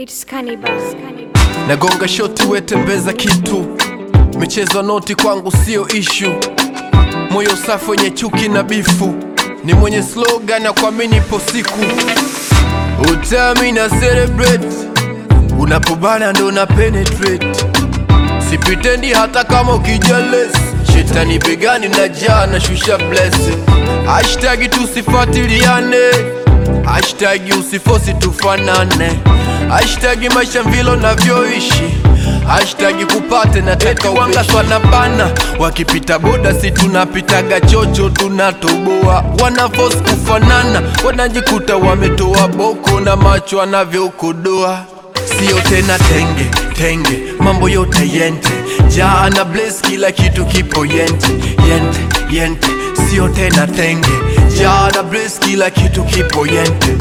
It's Cannibal. Nagonga shoti wetembeza kitu, michezo noti kwangu sio issue. Moyo safi wenye chuki na bifu, ni mwenye slogan ya kuamini ipo siku. Utami na celebrate, unapobana ndo na penetrate. Sipitendi hata kama ukijealous, shetani begani na jana shusha blessing. Hashtag tusifatiliane, hashtag usifosi tufanane, hashtag maisha vilo navyoishi, hashtag kupate na teka wanga swana bana. Wakipita boda si tunapitaga chocho tunatoboa. Wana force kufanana, wanajikuta wametoa boko na macho anavyokodoa. Sio tena tenge, tenge, mambo yote yente. Jaa na bless kila kitu kipo yente, yente, yente. Sio tena tenge, jaa na bless kila kitu kipo yente.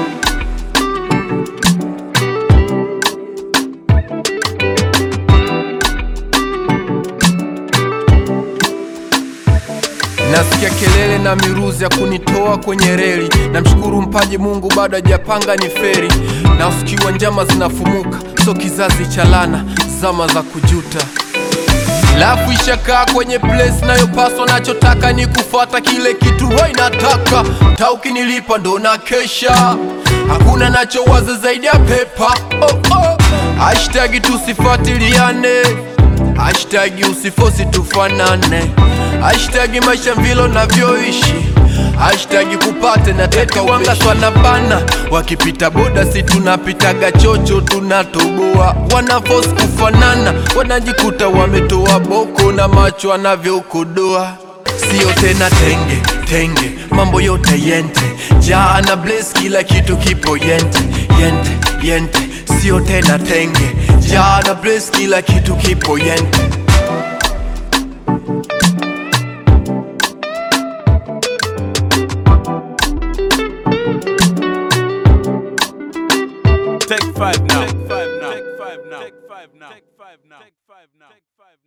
Nasikia kelele na miruzi ya kunitoa kwenye reli. Namshukuru mpaji Mungu bado hajapanga ni feri. Na usikiwa njama zinafumuka, so kizazi cha lana, zama za kujuta. Lafu ishakaa kwenye place nayopaswa, nachotaka ni kufuata kile kitu wai nataka. Tauki nilipa ndo na kesha, hakuna nachowaza zaidi ya pepa. Hashtag tusifatiliane, hashtag usifosi tufanane, hashtag maisha vilo navyoishi, hashtag kupate na teka wanga swana bana. Wakipita boda si tunapitaga chocho tunatoboa. Wana force kufanana, wanajikuta wametoa boko na macho anavyokodoa. Sio tena tenge, tenge, mambo yote yente. Jaa na bless kila kitu kipo yente, yente, yente. Sio tena tenge, jaa na bless kila kitu kipo yente. Take 5 now. Take 5 now. Take 5 now. Take 5 now. Take 5 now.